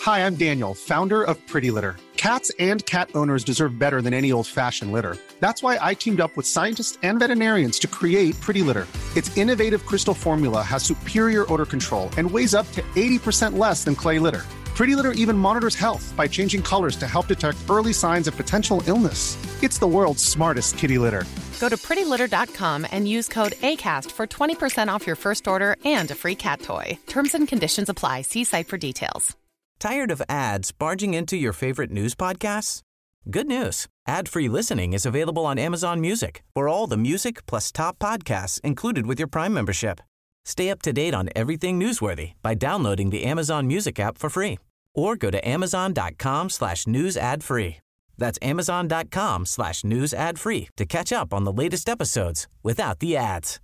Hi, I'm Daniel, founder of Pretty Litter. Cats and cat owners deserve better than any old-fashioned litter. That's why I teamed up with scientists and veterinarians to create Pretty Litter. Its innovative crystal formula has superior odor control and weighs up to 80% less than clay litter. Pretty Litter even monitors health by changing colors to help detect early signs of potential illness. It's the world's smartest kitty litter. Go to prettylitter.com and use code ACAST for 20% off your first order and a free cat toy. Terms and conditions apply. See site for details. Tired of ads barging into your favorite news podcasts? Good news. Ad-free listening is available on Amazon Music for all the music plus top podcasts included with your Prime membership. Stay up to date on everything newsworthy by downloading the Amazon Music app for free or go to amazon.com/news ad free. That's amazon.com/news ad free to catch up on the latest episodes without the ads.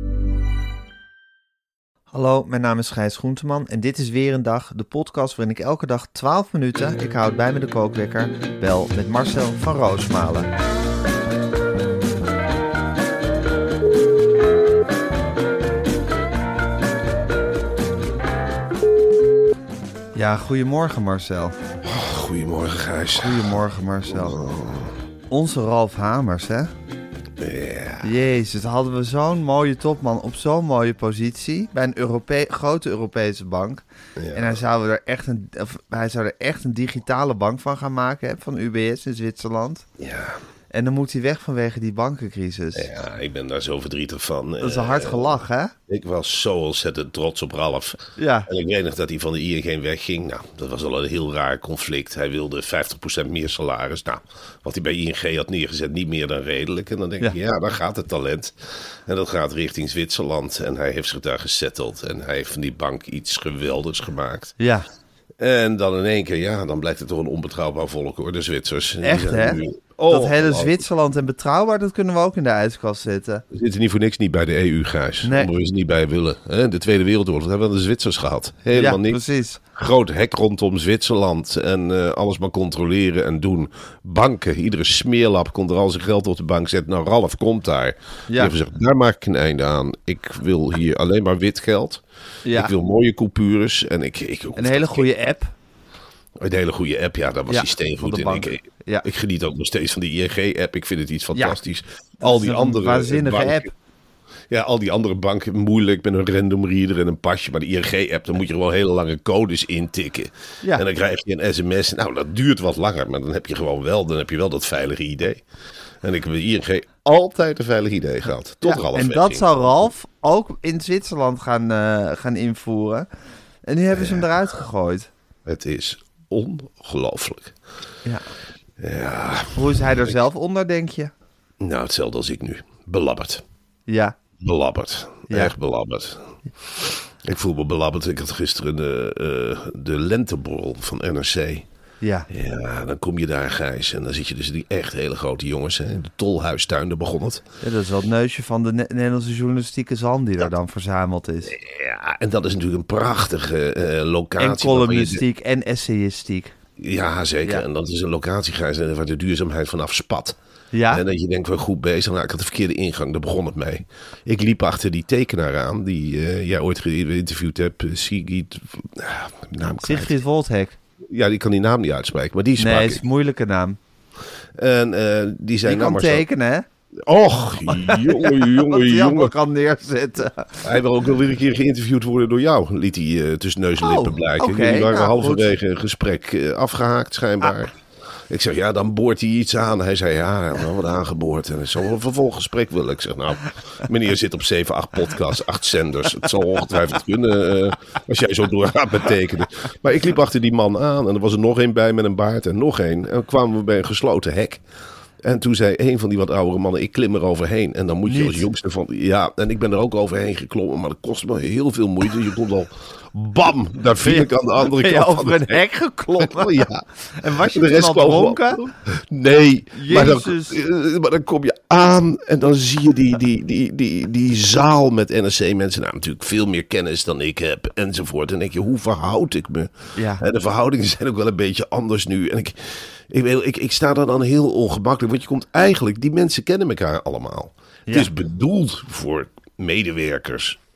Hallo, mijn naam is Gijs Groenteman en dit is weer een dag, de podcast waarin ik elke dag 12 minuten, ik houd bij me de kookwekker, bel met Marcel van Roosmalen. Ja, goedemorgen Marcel. Goedemorgen Gijs. Goedemorgen Marcel. Onze Ralf Hamers, hè? Ja. Jezus, hadden we zo'n mooie topman op zo'n mooie positie bij een grote Europese bank. Ja. En hij zou er echt een digitale bank van gaan maken, hè, van UBS in Zwitserland. Ja. En dan moet hij weg vanwege die bankencrisis. Ja, ik ben daar zo verdrietig van. Dat is een hard gelach, hè? Ik was zo ontzettend trots op Ralf. Ja. En ik weet nog dat hij van de ING wegging. Nou, dat was al een heel raar conflict. Hij wilde 50% meer salaris. Nou, wat hij bij ING had neergezet, niet meer dan redelijk. En dan denk ik, ja, daar gaat het talent. En dat gaat richting Zwitserland. En hij heeft zich daar gesetteld. En hij heeft van die bank iets geweldigs gemaakt. Ja. En dan in één keer, ja, dan blijkt het toch een onbetrouwbaar volk, hoor, de Zwitsers. Echt, hè? Dat hele Zwitserland en betrouwbaar, dat kunnen we ook in de ijskast zetten. We zitten niet voor niks niet bij de EU, Gijs. Nee. Daar moet je ze niet bij willen. De Tweede Wereldoorlog, dat hebben we de Zwitsers gehad. Helemaal niks. Precies. Groot hek rondom Zwitserland en alles maar controleren en doen. Banken, iedere smeerlap kon er al zijn geld op de bank zetten. Nou, Ralf komt daar. Ja. Die heeft gezegd, daar maak ik een einde aan. Ik wil hier alleen maar wit geld. Ja. Ik wil mooie coupures. En een hele goede app. Een hele goede app, ja, daar was hij steengoed in. Ik geniet ook nog steeds van die ING-app. Ik vind het iets fantastisch. Ja, al die andere waanzinnige banken, app. Ja, al die andere banken moeilijk met een random reader en een pasje. Maar de ING-app, dan moet je gewoon hele lange codes intikken. Ja. En dan krijg je een sms. Nou, dat duurt wat langer, maar dan heb je gewoon wel dat veilige idee. En ik heb bij ING altijd een veilig idee gehad. Tot Ralf en dat zou Ralf ook in Zwitserland gaan invoeren. En nu hebben ze hem eruit gegooid. Het is ongelooflijk. Ja. Hoe is hij er zelf onder, denk je? Nou, hetzelfde als ik nu. Belabberd. Ja. Belabberd. Ja. Echt belabberd. Ik voel me belabberd. Ik had gisteren de lenteborrel van NRC. Ja. Ja, dan kom je daar, Gijs. En dan zit je dus die echt hele grote jongens. Hè. De Tolhuistuin, daar begon het. Ja, dat is wel het neusje van de Nederlandse journalistieke zalm die er dan verzameld is. Ja, en dat is natuurlijk een prachtige locatie. En columnistiek en essayistiek. Ja, zeker. Ja. En dat is een locatie, Gijs, waar de duurzaamheid vanaf spat. Ja. En dat je denkt, wel goed bezig. Nou, ik had de verkeerde ingang, daar begon het mee. Ik liep achter die tekenaar aan, die jij ooit geïnterviewd hebt. Sigrid Woldhek. Ja, die kan die naam niet uitspreken, maar die sprak. Nee, het is een moeilijke naam. En die zei... Die kan tekenen, hè? Och, jongen. Kan neerzetten. Hij wil ook wel weer een keer geïnterviewd worden door jou. Liet hij tussen neus en lippen blijken. Okay, jullie waren halverwege een gesprek afgehaakt, schijnbaar. Ik zeg, ja, dan boort hij iets aan. Hij zei, ja, wel wat aangeboord. En zo'n vervolggesprek wil ik. Zeg, nou, meneer zit op 7, 8 podcasts, 8 zenders. Het zal ongetwijfeld kunnen als jij zo doorgaat met tekenen. Maar ik liep achter die man aan. En er was er nog één bij met een baard en nog één. En dan kwamen we bij een gesloten hek. En toen zei een van die wat oudere mannen, ik klim er overheen. En dan moet je als jongste van... Ja, en ik ben er ook overheen geklommen. Maar dat kostte me heel veel moeite. Je komt al... Bam! Daar viel ik aan de andere kant. Over een hek geklommen? Ja. En was je de rest al dronken? Nee. Maar dan kom je aan en dan zie je die zaal met NRC-mensen. Nou, natuurlijk veel meer kennis dan ik heb enzovoort. En dan denk je, hoe verhoud ik me? Ja. De verhoudingen zijn ook wel een beetje anders nu. En ik sta daar dan heel ongemakkelijk. Want je komt eigenlijk... Die mensen kennen elkaar allemaal. Ja. Het is bedoeld voor medewerkers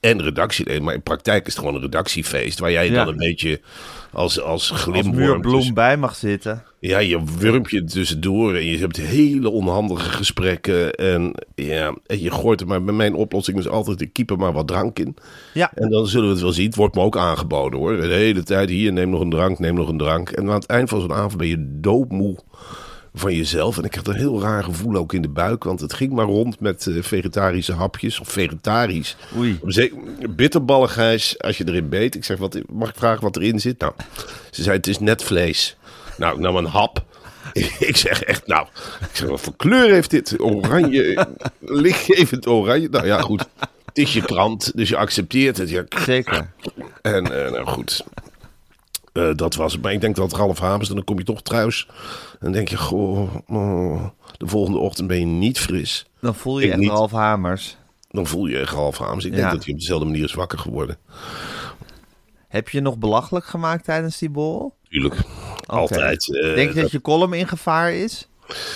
en redactieleden. Maar in praktijk is het gewoon een redactiefeest. Waar jij dan een beetje als glimworm... Als muurbloem bij mag zitten. Ja, je wurmt je tussendoor en je hebt hele onhandige gesprekken. En je gooit er maar... Bij mijn oplossing is altijd, ik keep er maar wat drank in. Ja. En dan zullen we het wel zien. Het wordt me ook aangeboden, hoor. De hele tijd hier, neem nog een drank. En aan het eind van zo'n avond ben je doodmoe van jezelf. En ik had een heel raar gevoel ook in de buik. Want het ging maar rond met vegetarische hapjes. Of vegetarisch. Oei. Bitterballen, Gijs, als je erin beet. Ik zeg, mag ik vragen wat erin zit? Nou, ze zei, het is net vlees. Nou, ik nam een hap. Ik zeg echt, wat voor kleur heeft dit? Oranje, lichtgevend oranje. Nou ja, goed. Het is je krant, dus je accepteert het. Ja. Zeker. En nou goed... dat was het. Maar ik denk dat het Ralph Hamers, dan kom je toch thuis. En dan denk je, de volgende ochtend ben je niet fris. Dan voel je echt Ralph Hamers. Dan voel je echt Ralph Hamers. Ik denk dat hij op dezelfde manier is wakker geworden. Heb je nog belachelijk gemaakt tijdens die borrel? Tuurlijk. Okay. Altijd. Denk je dat je column in gevaar is?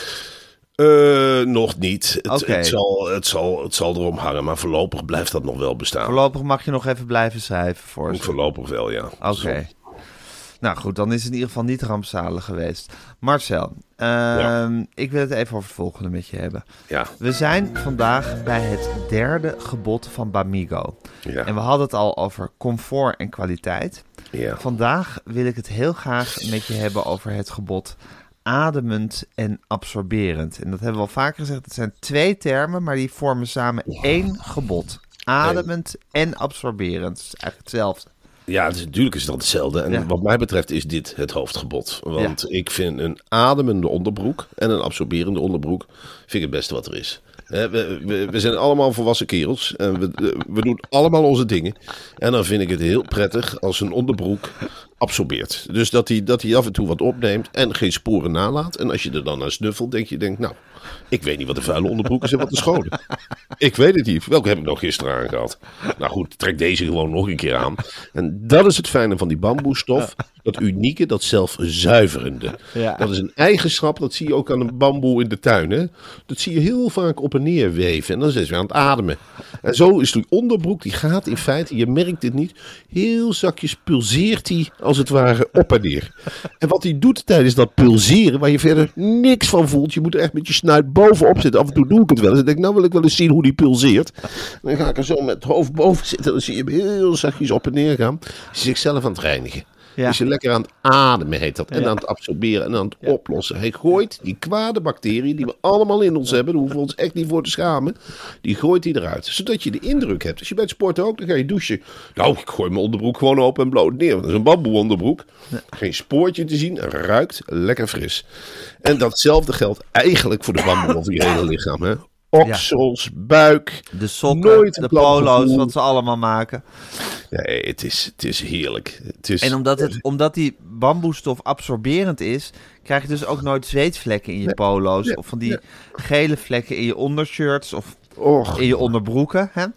Nog niet. Het zal erom hangen, maar voorlopig blijft dat nog wel bestaan. Voorlopig mag je nog even blijven schrijven voor ze. Voorlopig wel, ja. Oké. Nou goed, dan is het in ieder geval niet rampzalig geweest. Marcel, ik wil het even over het volgende met je hebben. Ja. We zijn vandaag bij het 3e gebod van Bamigo. Ja. En we hadden het al over comfort en kwaliteit. Ja. Vandaag wil ik het heel graag met je hebben over het gebod ademend en absorberend. En dat hebben we al vaker gezegd. Het zijn 2 termen, maar die vormen samen 1 gebod. Ademend en absorberend. Dat is eigenlijk hetzelfde. Ja, natuurlijk is dat hetzelfde. En wat mij betreft is dit het hoofdgebod. Want ik vind een ademende onderbroek en een absorberende onderbroek vind ik het beste wat er is. We zijn allemaal volwassen kerels en we doen allemaal onze dingen. En dan vind ik het heel prettig als een onderbroek absorbeert. Dus dat hij af en toe wat opneemt en geen sporen nalaat. En als je er dan naar snuffelt, denk je, ik weet niet wat de vuile onderbroek is en wat de schone. Ik weet het niet. Welke heb ik nog gisteren aangehad? Nou goed, trek deze gewoon nog een keer aan. En dat is het fijne van die bamboestof. Dat unieke, dat zelfzuiverende. Ja. Dat is een eigenschap, dat zie je ook aan de bamboe in de tuin. Hè? Dat zie je heel vaak op en neer weven. En dan zijn ze weer aan het ademen. En zo is die onderbroek, die gaat in feite, je merkt dit niet, heel zachtjes pulseert die als het ware op en neer. En wat hij doet tijdens dat pulseren, waar je verder niks van voelt, je moet er echt met je snuit bovenop zitten. Af en toe doe ik het wel eens. En denk, nou wil ik wel eens zien hoe die pulseert. En dan ga ik er zo met het hoofd boven zitten. Dan zie je hem heel zachtjes op en neer gaan. Hij is zichzelf aan het reinigen. Ja. Dus je lekker aan het ademen heet dat. En aan het absorberen en aan het oplossen. Hij gooit die kwade bacteriën die we allemaal in ons hebben. Daar hoeven we ons echt niet voor te schamen. Die gooit hij eruit. Zodat je de indruk hebt. Als je bij het sporten ook, dan ga je douchen. Nou, ik gooi mijn onderbroek gewoon open en bloot neer. Want dat is een bamboe onderbroek. Geen spoortje te zien. Ruikt lekker fris. En datzelfde geldt eigenlijk voor de bamboe over je hele lichaam. Hè? Oksels, buik. De sokken, de polo's, wat ze allemaal maken. Nee, het is heerlijk. En omdat die bamboestof absorberend is, krijg je dus ook nooit zweetvlekken in je polo's. Of van die gele vlekken in je ondershirts of in je onderbroeken. Hè?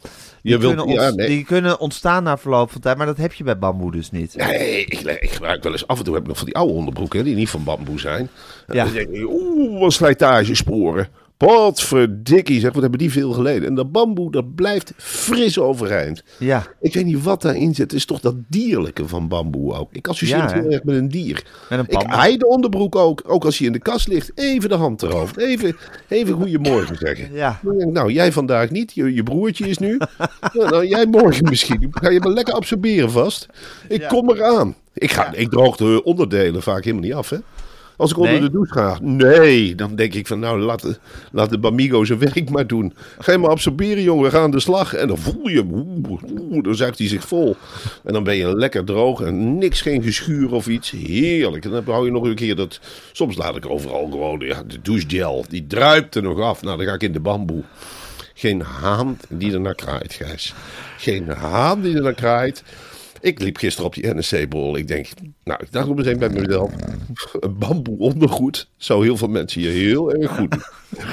Die kunnen ontstaan na verloop van tijd, maar dat heb je bij bamboe dus niet. Nee, ik gebruik wel eens. Af en toe heb ik nog van die oude onderbroeken die niet van bamboe zijn. En dan denk je, wat slijtagesporen. Wat verdikkie, zeg, wat hebben die veel geleden. En dat bamboe, dat blijft fris overeind. Ja. Ik weet niet wat daarin zit. Het is toch dat dierlijke van bamboe ook. Ik associeer het heel erg met een dier. Ik haai de onderbroek ook als hij in de kast ligt. Even de hand erover. Even goeiemorgen zeggen. Ja. Nou, jij vandaag niet. Je broertje is nu. Nou, jij morgen misschien. Ga je me lekker absorberen vast. Ik kom eraan. Ik droog de onderdelen vaak helemaal niet af, hè. Als ik onder de douche ga, dan denk ik van laat de Bamigo zijn werk maar doen. Ga je maar absorberen, jongen, we gaan aan de slag. En dan voel je hem, dan zuigt hij zich vol. En dan ben je lekker droog en geen geschuur of iets. Heerlijk. En dan hou je nog een keer dat, soms laat ik overal gewoon de douchegel, die druipt er nog af. Nou, dan ga ik in de bamboe. Geen haan die er naar kraait, Gijs. Geen haan die er naar kraait. Ik liep gisteren op die NSC-borrel. Ik dacht op meteen bij mezelf, een bamboe ondergoed zou heel veel mensen hier heel erg goed doen.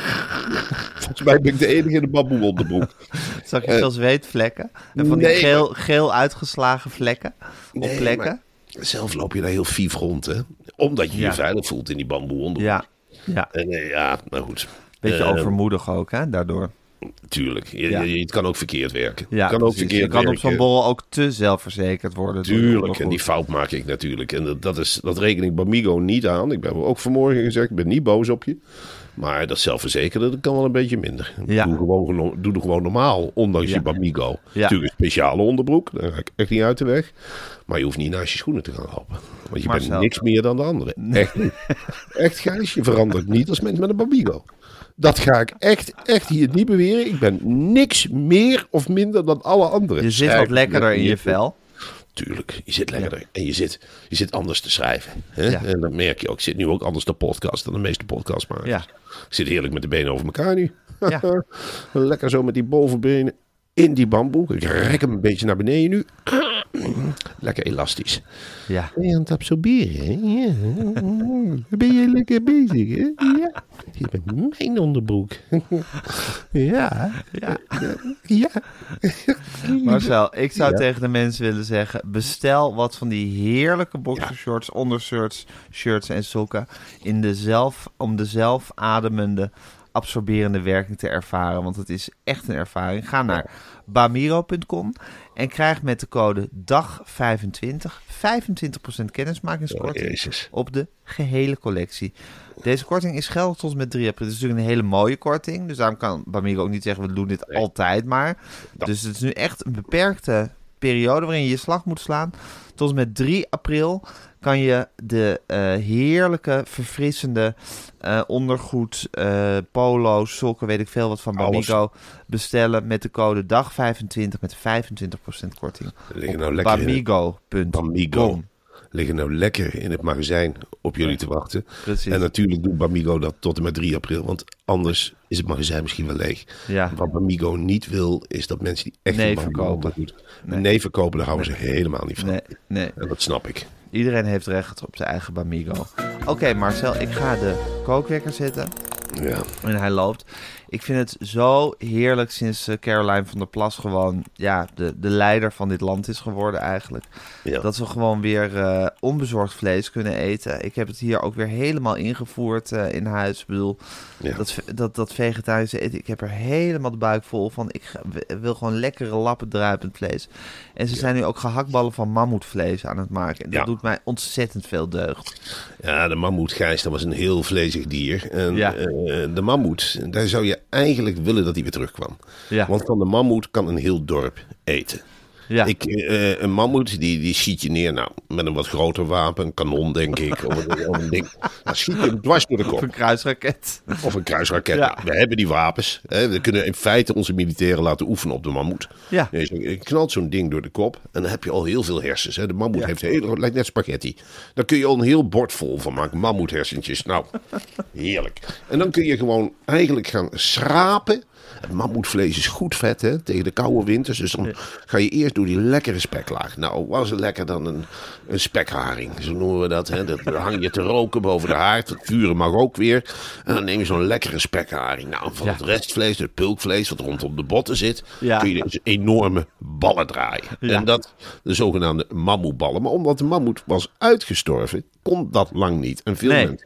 Volgens mij ben ik de enige in de bamboe onderbroek. Zag je veel zweetvlekken? En van die geel uitgeslagen vlekken op plekken? Zelf loop je daar heel vief rond, hè? Omdat je je veilig voelt in die bamboe onderbroek. Ja. En nou goed. Beetje overmoedig ook, hè, daardoor. Tuurlijk. Het kan ook verkeerd werken. Ja, je kan op zo'n borrel ook te zelfverzekerd worden. Tuurlijk, en die fout maak ik natuurlijk. En dat reken ik Bamigo niet aan. Ik ben ook vanmorgen gezegd, ik ben niet boos op je. Maar dat zelfverzekerde, dat kan wel een beetje minder. Ja. Doe er gewoon normaal, ondanks je Bamigo. Ja. Natuurlijk een speciale onderbroek, daar ga ik echt niet uit de weg. Maar je hoeft niet naast je schoenen te gaan lopen. Want je bent niks meer dan de anderen. Echt niet. Echt, Gijs, je verandert niet als mens met een Bamigo. Dat ga ik echt hier niet beweren. Ik ben niks meer of minder dan alle anderen. Je zit wat lekkerder in je vel. Tuurlijk, je zit lekkerder. En je zit anders te schrijven. Hè? Ja. En dat merk je ook. Ik zit nu ook anders te podcast dan de meeste podcastmakers. Ja. Ik zit heerlijk met de benen over elkaar nu. Ja. Lekker zo met die bovenbenen in die bamboe. Ik rek hem een beetje naar beneden nu. Lekker elastisch. Ja. Ben je aan het absorberen, hè? Ja. Ben je lekker bezig, hè? Ja. Je bent mijn onderbroek. Ja. Marcel, ik zou tegen de mensen willen zeggen, bestel wat van die heerlijke boxershorts, ondershirts, shirts en sokken om de zelfademende, absorberende werking te ervaren. Want het is echt een ervaring. Ga naar bamiro.com en krijg met de code DAG25 25% kennismakingskorting op de gehele collectie. Deze korting is geldig tot met 3 april. Het is natuurlijk een hele mooie korting. Dus daarom kan Bamiro ook niet zeggen, we doen dit altijd maar. Dus het is nu echt een beperkte periode waarin je je slag moet slaan. Tot met 3 april kan je de heerlijke, verfrissende ondergoed, polo, sokken, weet ik veel wat van Bamigo bestellen met de code DAG25 met 25% korting. Bamigo.com. Liggen nou lekker in het magazijn op jullie te wachten. Precies. En natuurlijk doet Bamigo dat tot en met 3 april. Want anders is het magazijn misschien wel leeg. Ja. Wat Bamigo niet wil, is dat mensen die echt nee een verkopen. Nee verkopen, daar houden ze helemaal niet van. Nee. En dat snap ik. Iedereen heeft recht op zijn eigen Bamigo. Oké, Marcel, ik ga de kookwekker zetten. Ja. En hij loopt. Ik vind het zo heerlijk sinds Caroline van der Plas gewoon de leider van dit land is geworden eigenlijk. Ja. Dat we gewoon weer onbezorgd vlees kunnen eten. Ik heb het hier ook weer helemaal ingevoerd in huis. Ik bedoel, dat vegetarische eten, ik heb er helemaal de buik vol van. Ik wil gewoon lekkere lappen druipend vlees. En ze zijn nu ook gehaktballen van mammoetvlees aan het maken. En dat doet mij ontzettend veel deugd. Ja, de mammoet, Gijs, dat was een heel vlezig dier. En de mammoet, daar zou je eigenlijk willen dat hij weer terugkwam. Ja. Want van de mammoet kan een heel dorp eten. Ja. Een mammoet, die schiet je neer, met een wat groter wapen, een kanon, denk ik. Of een ding. Dan schiet je hem dwars door de kop. Of een kruisraket. Ja. We hebben die wapens. We kunnen in feite onze militairen laten oefenen op de mammoet. Ja. Je knalt zo'n ding door de kop en dan heb je al heel veel hersens. De mammoet heeft lijkt net spaghetti. Daar kun je al een heel bord vol van maken. Mammoethersentjes. Nou, heerlijk. En dan kun je gewoon eigenlijk gaan schrapen. Het mammoetvlees is goed vet, hè, tegen de koude winters. Dus dan ga je eerst door die lekkere speklaag. Nou, was het lekker dan een spekharing. Zo noemen we dat. Hè. Dat hang je te roken boven de haard. Het vuren mag ook weer. En dan neem je zo'n lekkere spekharing. Nou, van het restvlees, het pulkvlees wat rondom de botten zit, kun je dus enorme ballen draaien. Ja. En dat de zogenaamde mammoetballen. Maar omdat de mammoet was uitgestorven, kon dat lang niet. En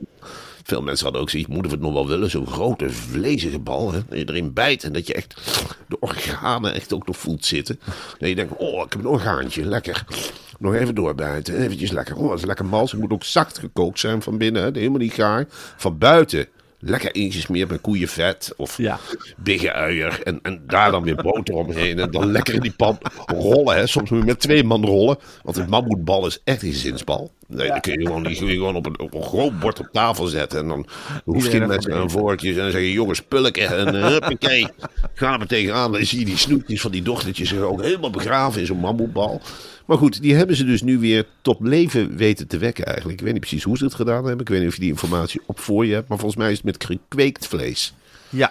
veel mensen hadden ook zoiets, moeten we het nog wel willen? Zo'n grote, vlezige bal, hè? Dat je erin bijt en dat je echt de organen echt ook nog voelt zitten. Dat je denkt, ik heb een orgaantje, lekker. Nog even doorbijten, eventjes lekker. Dat is lekker mals. Het moet ook zacht gekookt zijn van binnen, hè? Helemaal niet gaar. Van buiten lekker ingesmeerd met koeienvet of biggenuier. En daar dan weer boter omheen. En dan lekker in die pan rollen. Hè. Soms moet je met 2 man rollen. Want een mammoetbal is echt een zinsbal. Nee, dan kun je gewoon op een groot bord op tafel zetten. En dan hoeft geen met een vorkje. En dan zeg je, jongens, pulken. En huppakee, gaan er tegenaan. Dan zie je die snoetjes van die dochtertjes zich ook helemaal begraven in zo'n mammoetbal. Maar goed, die hebben ze dus nu weer tot leven weten te wekken eigenlijk. Ik weet niet precies hoe ze het gedaan hebben. Ik weet niet of je die informatie op voor je hebt. Maar volgens mij is het met gekweekt vlees. Ja.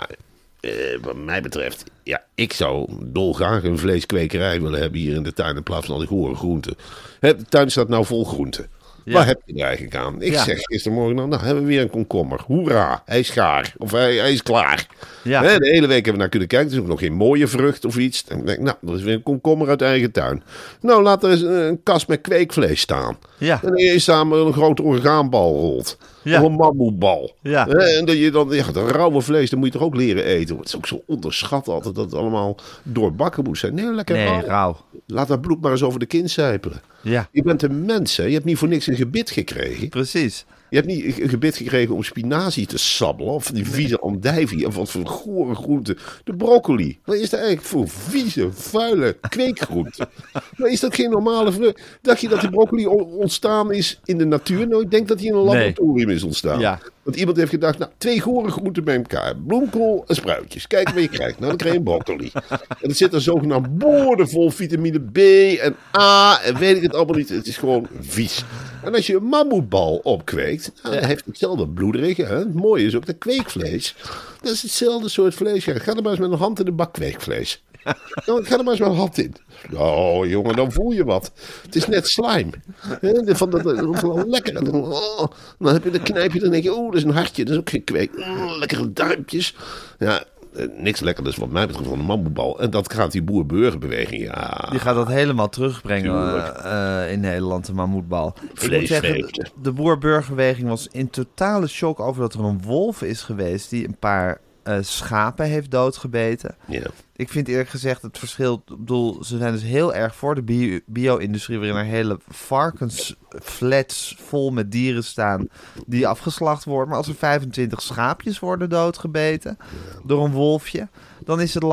Wat mij betreft, ik zou dolgraag een vleeskwekerij willen hebben hier in de tuin in plaats van al die gore groenten. De tuin staat nou vol groenten. Ja. Waar heb je er eigenlijk aan? Ik zeg gistermorgen, nou hebben we weer een komkommer. Hoera, hij is gaar. Of hij is klaar. Ja. De hele week hebben we naar kunnen kijken. Het is ook nog geen mooie vrucht of iets. Dan denk ik, nou, dat is weer een komkommer uit eigen tuin. Nou, laat er eens een kast met kweekvlees staan. Ja. En eerst samen een grote orgaanbal rolt. Ja. Of een mammoetbal. Ja. En dat je dan, dat rauwe vlees, dat moet je toch ook leren eten. Het is ook zo onderschat altijd dat het allemaal doorbakken moet zijn. Nee, lekker rauw. Laat dat bloed maar eens over de kin sijpelen. Ja. Je bent een mens, hè. Je hebt niet voor niks een gebit gekregen. Precies. Je hebt niet een gebit gekregen om spinazie te sabbelen. Of die vieze andijvie. Of wat voor gore groente. De broccoli. Wat is dat eigenlijk voor vieze, vuile kweekgroente? Maar is dat geen normale vrucht? Dacht je dat die broccoli ontstaan is in de natuur? Nou, ik denk dat hij in een laboratorium is ontstaan. Ja. Want iemand heeft gedacht, nou, 2 gore groenten bij elkaar. Bloemkool en spruitjes. Kijk wat je krijgt. Nou, dan krijg je een broccoli. En het zit er zogenaamd boordevol vitamine B en A en weet ik het allemaal niet. Het is gewoon vies. En als je een mammoetbal opkweekt, nou, dan heeft hetzelfde bloederige. Hè? Het mooie is ook dat kweekvlees. Dat is hetzelfde soort vlees. Ja, ga er maar eens met een hand in de bak kweekvlees. Nou, ga er maar eens met een hand in. Oh, jongen, dan voel je wat. Het is net slime. Van lekker. Dan heb je de knijpje, dan denk je, oh, dat is een hartje. Dat is ook geen kweek. Lekkere duimpjes. Ja, niks lekkerders wat mij betreft van de mammoetbal. En dat gaat die boer-burgerbeweging, ja. Die gaat dat helemaal terugbrengen in Nederland, de mammoetbal. Ik moet zeggen, de boer-burgerbeweging was in totale shock over dat er een wolf is geweest die een paar schapen heeft doodgebeten. Ja. Ik vind eerlijk gezegd het verschil, ik bedoel, ze zijn dus heel erg voor de bio-industrie, waarin er hele varkensflats vol met dieren staan die afgeslacht worden. Maar als er 25 schaapjes worden doodgebeten door een wolfje, dan is het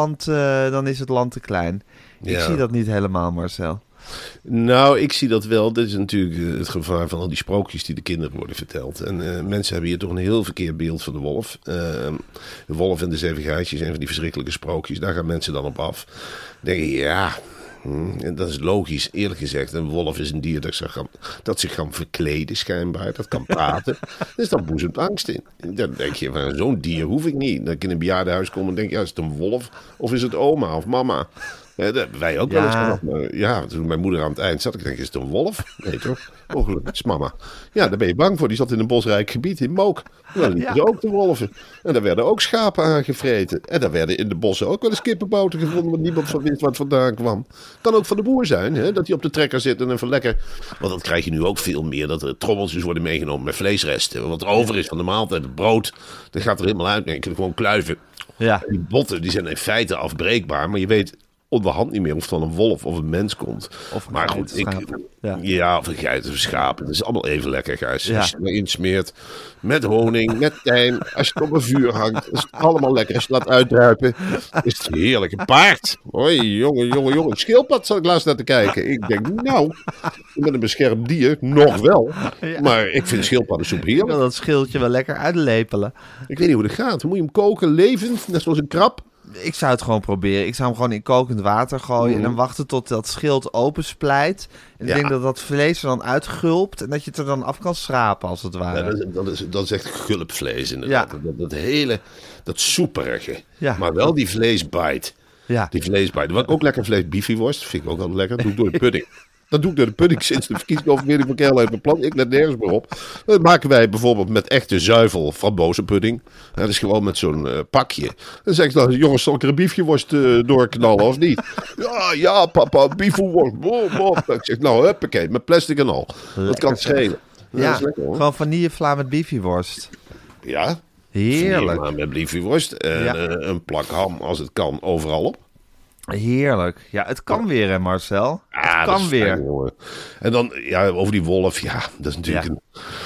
land te klein. Ik zie dat niet helemaal, Marcel. Nou, ik zie dat wel. Dit is natuurlijk het gevaar van al die sprookjes die de kinderen worden verteld. En mensen hebben hier toch een heel verkeerd beeld van de wolf. De wolf en de 7 geitjes zijn van die verschrikkelijke sprookjes. Daar gaan mensen dan op af. Dan denk je, en dat is logisch, eerlijk gezegd. Een wolf is een dier dat zich kan verkleden schijnbaar. Dat kan praten. Dus dat boezemt angst in. Dan denk je, van zo'n dier hoef ik niet. Dan ik in een bejaardenhuis kom en denk is het een wolf of is het oma of mama? Ja, dat hebben wij ook wel eens gehad. Maar toen mijn moeder aan het eind zat, ik denk, is het een wolf? Nee toch? Ongelukkig, het is mama. Ja, daar ben je bang voor. Die zat in een bosrijk gebied in Mook. Daar liepen ze ook de wolven. En daar werden ook schapen aangevreten. En daar werden in de bossen ook wel eens kippenbouten gevonden, waar niemand van wist wat vandaan kwam. Kan ook van de boer zijn, hè? Dat hij op de trekker zit en even lekker. Want dat krijg je nu ook veel meer, dat er trommeltjes worden meegenomen met vleesresten. Wat er over is van de maaltijd, het brood, dat gaat er helemaal uit. Nee, je kunt gewoon kluiven. Ja. Die botten die zijn in feite afbreekbaar, maar je weet onderhand niet meer of het van een wolf of een mens komt. Maar goed, of een geit of een schaap. Het is allemaal even lekker, Gijs. Ja. Als je het erin smeert, met honing, met tijm, als je het op een vuur hangt, is het allemaal lekker. Als je het laat uitdruipen, is het heerlijk. Een paard. Hoi, jongen. Schildpad zat ik laatst naar te kijken. Ik denk, nou, ik ben een beschermd dier. Nog wel. Ja. Maar ik vind schildpaddensoep heerlijk. Ik wil dat schildje wel lekker uitlepelen. Ik weet niet hoe dat gaat. Moet je hem koken, levend, net zoals een krab? Ik zou het gewoon proberen. Ik zou hem gewoon in kokend water gooien en dan wachten tot dat schild opensplijt. En ik denk dat dat vlees er dan uitgulpt en dat je het er dan af kan schrapen, als het ware. Ja, dat is echt gulpvlees inderdaad. Ja. Dat soeperige. Ja. Maar wel die vleesbite. Ja. Die vleesbite. Wat ook lekker vlees, biefieworst, vind ik ook wel lekker. Dat doe ik door de pudding. Dat doe ik door de pudding sinds de verkiezingsoverwinning van Kerl uit mijn plan. Ik let nergens meer op. Dat maken wij bijvoorbeeld met echte zuivel frambozenpudding. Dat is gewoon met zo'n pakje. Dan zeg ik dan, jongens, zal ik er een biefjeworst doorknallen of niet? Ja, papa, biefjeworst. Ik zeg, nou, huppakee, met plastic en al. Lekker, dat kan schelen. Ja, dat is lekker, hoor. Gewoon vanillevla met biefjeworst. Ja. Heerlijk. Vanillevla met biefjeworst. En een plak ham, als het kan, overal op. Heerlijk. Ja, het kan weer, hè, Marcel. Het kan weer. Fijn, en dan, over die wolf. Ja, dat is natuurlijk een...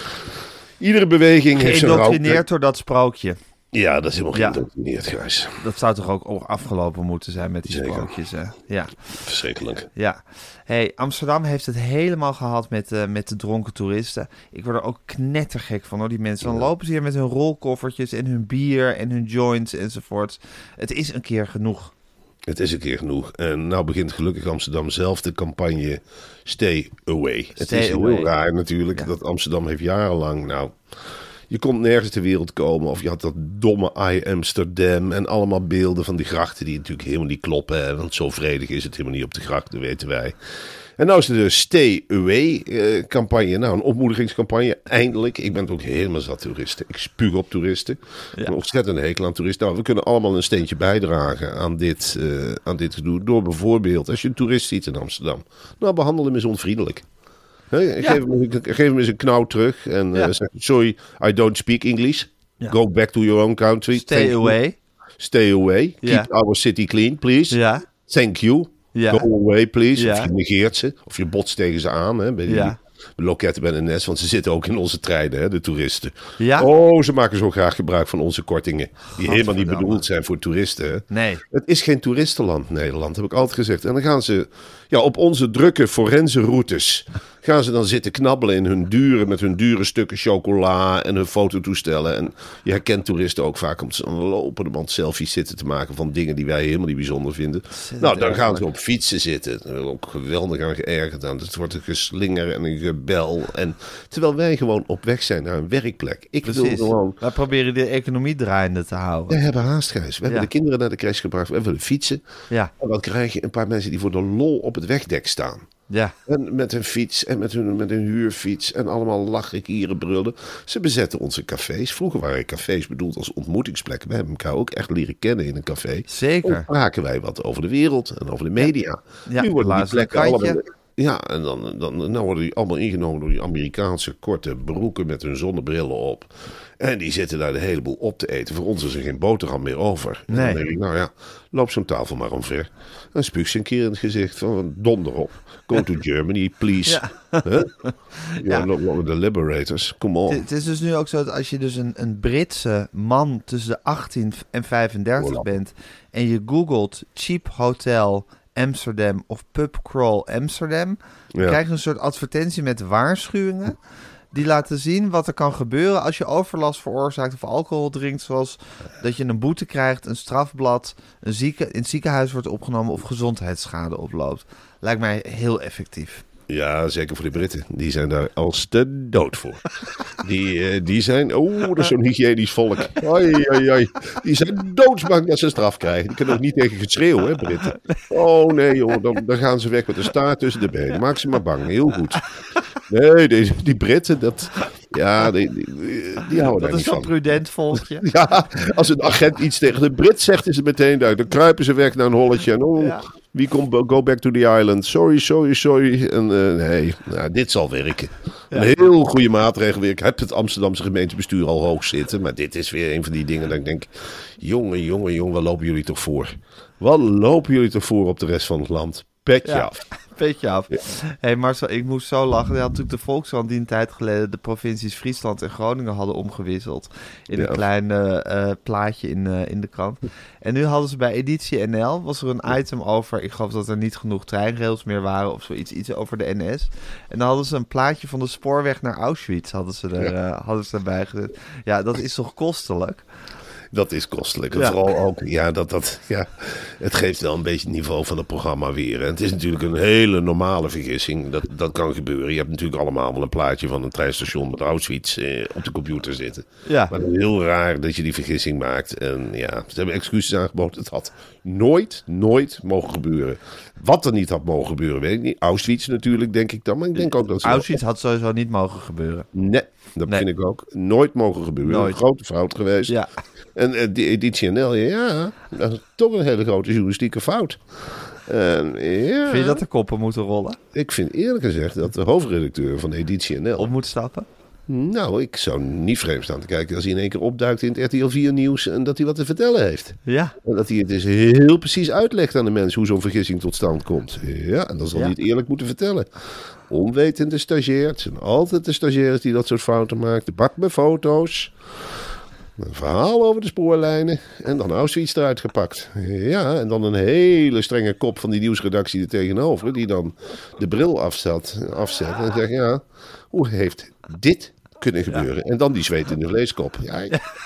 Iedere beweging heeft zijn rauw. Geïndoctrineerd door dat sprookje. Ja, dat is helemaal geïndoctrineerd, Gijs. Dat zou toch ook afgelopen moeten zijn met die sprookjes, hè? Ja. Verschrikkelijk. Ja. Hey, Amsterdam heeft het helemaal gehad met de dronken toeristen. Ik word er ook knettergek van, hoor. Die mensen, dan lopen ze hier met hun rolkoffertjes en hun bier en hun joints enzovoort. Het is een keer genoeg. Het is een keer genoeg. En nou begint gelukkig Amsterdam zelf de campagne Stay Away. Het is heel raar natuurlijk dat Amsterdam heeft jarenlang... je kon nergens ter wereld komen of je had dat domme I Amsterdam en allemaal beelden van die grachten die natuurlijk helemaal niet kloppen. Hè? Want zo vredig is het helemaal niet op de grachten, weten wij. En nou is er de Stay Away campagne. Nou, een ontmoedigingscampagne. Eindelijk. Ik ben ook helemaal zat toeristen. Ik spuug op toeristen. Ja. Een ontzettend hekel aan toeristen. Nou, we kunnen allemaal een steentje bijdragen aan dit gedoe. Door bijvoorbeeld, als je een toerist ziet in Amsterdam. Nou, behandel hem eens onvriendelijk. Geef hem eens een knauw terug. En zeg, sorry, I don't speak English. Ja. Go back to your own country. Stay away. Stay away. Keep our city clean, please. Ja. Thank you. Ja. Go away, please. Ja. Of je negeert ze. Of je botst tegen ze aan. Hè, bij die loketten bij de NS. Want ze zitten ook in onze treinen, hè, de toeristen. Ja? Oh, ze maken zo graag gebruik van onze kortingen. Die helemaal niet bedoeld zijn voor toeristen. Hè. Nee. Het is geen toeristenland, Nederland. Heb ik altijd gezegd. En dan gaan ze op onze drukke forense routes... gaan ze dan zitten knabbelen met hun dure stukken chocola en hun fototoestellen. En je herkent toeristen ook vaak om een lopende band selfies zitten te maken van dingen die wij helemaal niet bijzonder vinden. Nou, dan gaan ze op fietsen zitten. Daar ben ik ook geweldig aan geërgerd aan. Het wordt een geslinger en een gebel. En terwijl wij gewoon op weg zijn naar een werkplek. Wij proberen de economie draaiende te houden. We hebben haast, Gijs. We hebben de kinderen naar de crash gebracht. We willen fietsen. Ja. En dan krijg je een paar mensen die voor de lol op het wegdek staan. Ja. En met hun fiets en met hun huurfiets en allemaal lachen, kieren, brullen. Ze bezetten onze cafés. Vroeger waren cafés bedoeld als ontmoetingsplekken. We hebben elkaar ook echt leren kennen in een café. Zeker. Dan spraken wij wat over de wereld en over de media. Ja. Nu worden die plekken allemaal... Ja, en dan worden die allemaal ingenomen door die Amerikaanse korte broeken met hun zonnebrillen op. En die zitten daar de heleboel op te eten. Voor ons is er geen boterham meer over. Nee. En dan denk ik, nou ja, loop zo'n tafel maar omver. En spuug ze een keer in het gezicht van donder op. Go to Germany, please. Ja. De liberators, come on. Het is dus nu ook zo dat als je dus een Britse man tussen de 18 en 35 bent... en je googelt cheap hotel... Amsterdam of pub crawl Amsterdam. Dan krijg je een soort advertentie met waarschuwingen. Die laten zien wat er kan gebeuren als je overlast veroorzaakt of alcohol drinkt. Zoals dat je een boete krijgt, een strafblad, in het ziekenhuis wordt opgenomen of gezondheidsschade oploopt. Lijkt mij heel effectief. Ja, zeker voor de Britten. Die zijn daar als de dood voor. Die zijn... dat is zo'n hygiënisch volk. Ai. Die zijn doodsbang dat ze straf krijgen. Die kunnen ook niet tegen geschreeuw, hè, Britten. Oh nee, joh. Dan gaan ze weg met de staart tussen de benen. Maak ze maar bang. Heel goed. Nee, die Britten, die houden daar niet van. Dat is zo'n prudent volkje. Ja, als een agent iets tegen de Brit zegt, is het meteen duidelijk. Dan kruipen ze weg naar een holletje. En wie komt go back to the island? Sorry. En nee, dit zal werken. Ja. Een heel goede maatregel. Ik heb het Amsterdamse gemeentebestuur al hoog zitten. Maar dit is weer een van die dingen dat ik denk... Jongen, wat lopen jullie toch voor? Wat lopen jullie toch voor op de rest van het land? Petje af. Petje af. Ja. Hey Marcel, ik moest zo lachen. Je had natuurlijk de Volkskrant die een tijd geleden de provincies Friesland en Groningen hadden omgewisseld. In een klein plaatje in de krant. En nu hadden ze bij Editie NL, was er een item over, ik geloof dat er niet genoeg treinrails meer waren of zoiets, iets over de NS. En dan hadden ze een plaatje van de spoorweg naar Auschwitz, hadden ze erbij gezet. Ja, dat is toch kostelijk? Dat is kostelijk. En vooral ook, het geeft wel een beetje het niveau van het programma weer. En het is natuurlijk een hele normale vergissing. Dat kan gebeuren. Je hebt natuurlijk allemaal wel een plaatje van een treinstation met Auschwitz op de computer zitten. Ja. Maar het is heel raar dat je die vergissing maakt. En ze hebben excuses aangeboden. Het had nooit mogen gebeuren. Wat er niet had mogen gebeuren, weet ik niet. Auschwitz natuurlijk, denk ik dan. Maar ik denk ook dat Auschwitz had sowieso niet mogen gebeuren. Nee, dat vind ik ook. Nooit mogen gebeuren. Nooit. Een grote fout geweest. Ja. En die Editie NL, dat is toch een hele grote journalistieke fout. Vind je dat de koppen moeten rollen? Ik vind eerlijk gezegd dat de hoofdredacteur van Editie NL... op moet stappen? Nou, ik zou niet vreemd staan te kijken als hij in één keer opduikt in het RTL 4 nieuws en dat hij wat te vertellen heeft. Ja. En dat hij het dus heel precies uitlegt aan de mensen hoe zo'n vergissing tot stand komt. Ja, en dan zal hij het eerlijk moeten vertellen. Onwetende stagiair, het zijn altijd de stagiaires die dat soort fouten maken. De bak met foto's. Een verhaal over de spoorlijnen en dan Auschwitz eruit gepakt. Ja, en dan een hele strenge kop van die nieuwsredactie er tegenover, die dan de bril afzet en zegt, hoe heeft dit kunnen gebeuren? Ja. En dan die zweet in de vleeskop. Ja,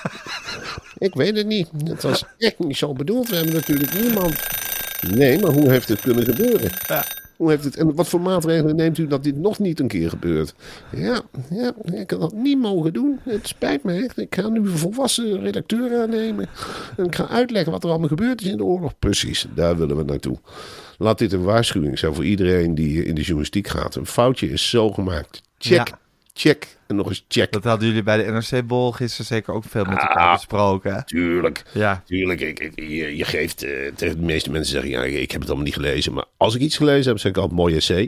ik weet het niet. Het was echt niet zo bedoeld. We hebben natuurlijk niemand. Nee, maar hoe heeft het kunnen gebeuren? Ja. Hoe heeft het, en wat voor maatregelen neemt u dat dit nog niet een keer gebeurt? Ja, ik had dat niet mogen doen. Het spijt me echt. Ik ga nu een volwassen redacteur aannemen. En ik ga uitleggen wat er allemaal gebeurd is in de oorlog. Precies, daar willen we naartoe. Laat dit een waarschuwing zijn voor iedereen die in de journalistiek gaat. Een foutje is zo gemaakt. Check, check en nog eens check. Dat hadden jullie bij de NRC-bol gisteren zeker ook veel met elkaar besproken. Hè? Tuurlijk. Ja. Tuurlijk. Je geeft tegen de meeste mensen zeggen, ja, ik heb het allemaal niet gelezen. Maar als ik iets gelezen heb, zeg ik altijd mooi essay.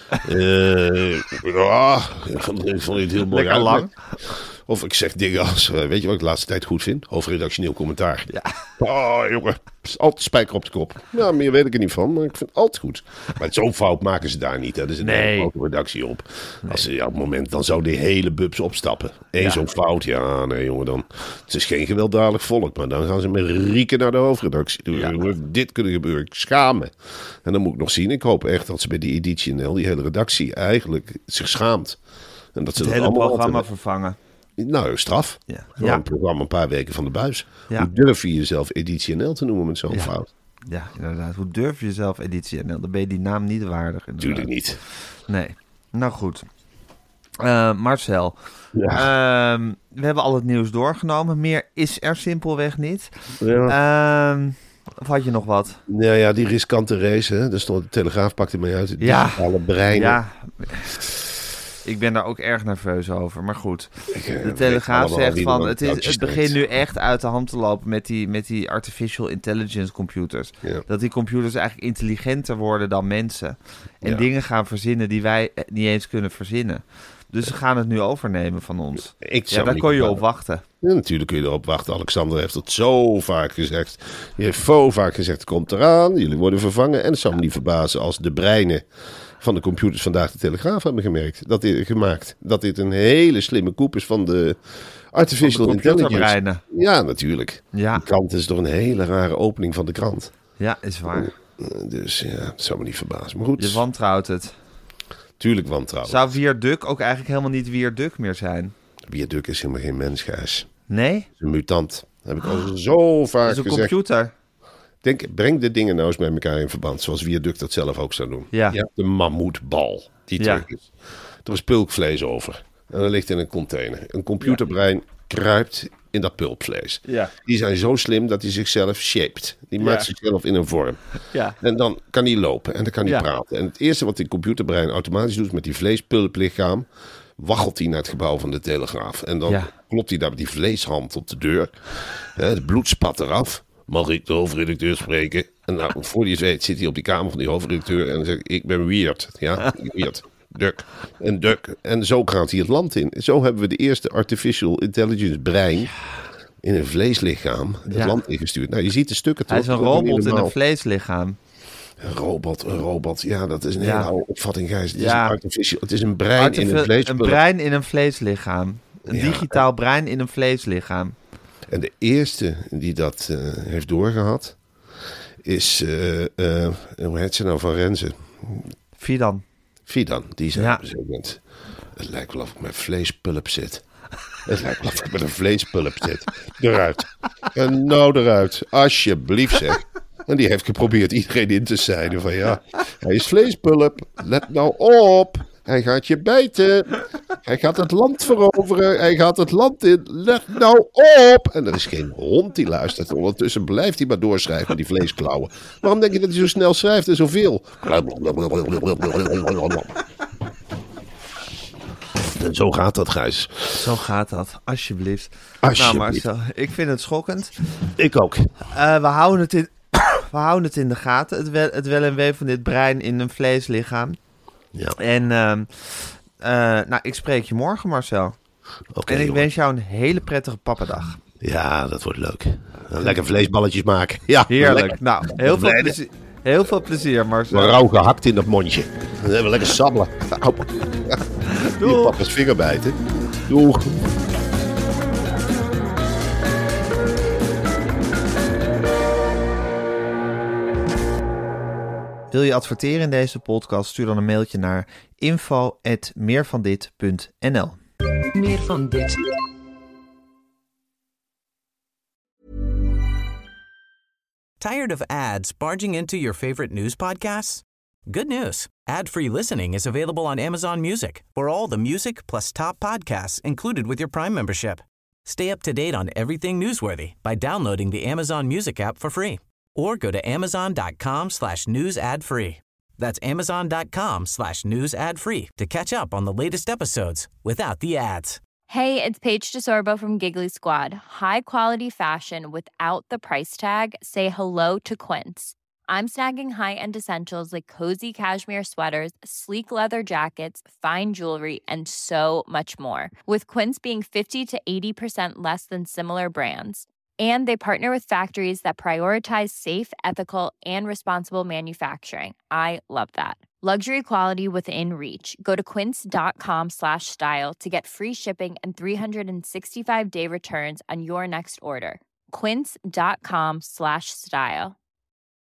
Ik vond het heel mooi. Lekker lang. Of ik zeg dingen als, weet je wat ik de laatste tijd goed vind? Hoofdredactioneel commentaar. Ja. Oh, jongen. Altijd spijker op de kop. Ja, meer weet ik er niet van, maar ik vind het altijd goed. Maar zo'n fout maken ze daar niet. Hè. Er is een hele grote redactie op. Nee. Als ze op het moment, dan zou die hele bubs opstappen. Zo'n fout, ja, nee jongen, dan. Het is geen gewelddadig volk, maar dan gaan ze met rieken naar de hoofdredactie. Dit kunnen gebeuren. Ik schaam me. En dan moet ik nog zien. Ik hoop echt dat ze bij die editie NL, die hele redactie, eigenlijk zich schaamt. En dat ze het hele programma vervangen. Nou, straf. Ja. Gewoon een programma een paar weken van de buis. Ja. Hoe durf je jezelf Editie NL te noemen met zo'n fout? Ja, inderdaad. Hoe durf je jezelf Editie NL? Dan ben je die naam niet waardig. Tuurlijk niet. Nee. Nou goed. Marcel. Ja. We hebben al het nieuws doorgenomen. Meer is er simpelweg niet. Ja. Of had je nog wat? Nou ja, die riskante race. Hè? Daar stond de Telegraaf pakte mee uit. Het digitale brein. Ja. Ik ben daar ook erg nerveus over. Maar goed, de Telegraaf zegt van het begint nu echt uit de hand te lopen met die artificial intelligence computers. Ja. Dat die computers eigenlijk intelligenter worden dan mensen. En dingen gaan verzinnen die wij niet eens kunnen verzinnen. Dus ze gaan het nu overnemen van ons. Daar kon je op wachten. Ja, natuurlijk kun je erop wachten. Alexander heeft het zo vaak gezegd. Die heeft zo vaak gezegd, het komt eraan. Jullie worden vervangen. En het zou me niet verbazen als de breinen van de computers vandaag de Telegraaf hebben gemaakt. Dat dit een hele slimme koep is van de artificial intelligence. Ja, natuurlijk. Ja. De krant is toch een hele rare opening van de krant. Ja, is waar. Dus ja, het zou me niet verbazen. Maar goed. Je wantrouwt het. Tuurlijk wantrouwen. Zou Wierduk ook eigenlijk helemaal niet Wierduk meer zijn? Wierduk is helemaal geen mens, Gijs. Nee? Het is een mutant. Dat heb ik al zo vaak gezegd. Het is een computer. Breng de dingen nou eens met elkaar in verband. Zoals Wierduk dat zelf ook zou doen. Ja. De mammoetbal. Die terug is. Er is pulkvlees over. En dat ligt in een container. Een computerbrein kruipt in dat pulpvlees. Ja. Die zijn zo slim dat hij zichzelf shaped. Die maakt zichzelf in een vorm. Ja. En dan kan hij lopen en dan kan hij praten. En het eerste wat die computerbrein automatisch doet met die vleespulplichaam, waggelt hij naar het gebouw van de Telegraaf. En dan klopt hij daar met die vleeshand op de deur. Het bloed spat eraf. Mag ik de hoofdredacteur spreken? En nou, voor die weet zit hij op die kamer van die hoofdredacteur en dan zegt ik ben weird. Ja, weird. Duck. En zo gaat hij het land in. Zo hebben we de eerste artificial intelligence brein in een vleeslichaam het land ingestuurd. Nou, je ziet de stukken terug. Hij is een robot in een vleeslichaam. Een robot. Ja, dat is een hele oude opvatting, Gijs. Het is een artificial. Het is een brein in een vleeslichaam. Een brein in een vleeslichaam. Een digitaal brein in een vleeslichaam. En de eerste die dat heeft doorgehad is, hoe heet ze nou, van Renze? Fidan, die zei op een gegeven moment, het lijkt wel of ik met vleespulp zit. Het lijkt wel of ik met een vleespulp zit. Eruit. En nou eruit. Alsjeblieft zeg. En die heeft geprobeerd iedereen in te zijden van hij is vleespulp. Let nou op. Hij gaat je bijten. Hij gaat het land veroveren. Hij gaat het land in. Let nou op. En er is geen hond die luistert. Ondertussen blijft hij maar doorschrijven met die vleesklauwen. Waarom denk je dat hij zo snel schrijft en zoveel? En zo gaat dat, Gijs. Zo gaat dat. Alsjeblieft. Nou Marcel, ik vind het schokkend. Ik ook. We houden het in de gaten. Het wel en wee van dit brein in een vleeslichaam. Ja. En ik spreek je morgen, Marcel. Okay, en ik wens jou een hele prettige pappadag. Ja, dat wordt leuk. Lekker vleesballetjes maken. Ja, heerlijk. Lekker. Nou, heel veel plezier, Marcel. Rauw gehakt in dat mondje. Dan hebben we lekker sabbelen. Doeg. Papa's vinger bijten. Doeg. Wil je adverteren in deze podcast? Stuur dan een mailtje naar info@meervandit.nl. Meer van dit. Tired of ads barging into your favorite news podcasts? Good news. Ad-free listening is available on Amazon Music for all the music plus top podcasts included with your Prime membership. Stay up to date on everything newsworthy by downloading the Amazon Music app for free or go to amazon.com/news ad free. That's amazon.com/news ad free to catch up on the latest episodes without the ads. Hey, it's Paige DeSorbo from Giggly Squad. High quality fashion without the price tag. Say hello to Quince. I'm snagging high-end essentials like cozy cashmere sweaters, sleek leather jackets, fine jewelry, and so much more. With Quince being 50 to 80% less than similar brands. And they partner with factories that prioritize safe, ethical, and responsible manufacturing. I love that. Luxury quality within reach. Go to quince.com/style to get free shipping and 365-day returns on your next order. Quince.com/style.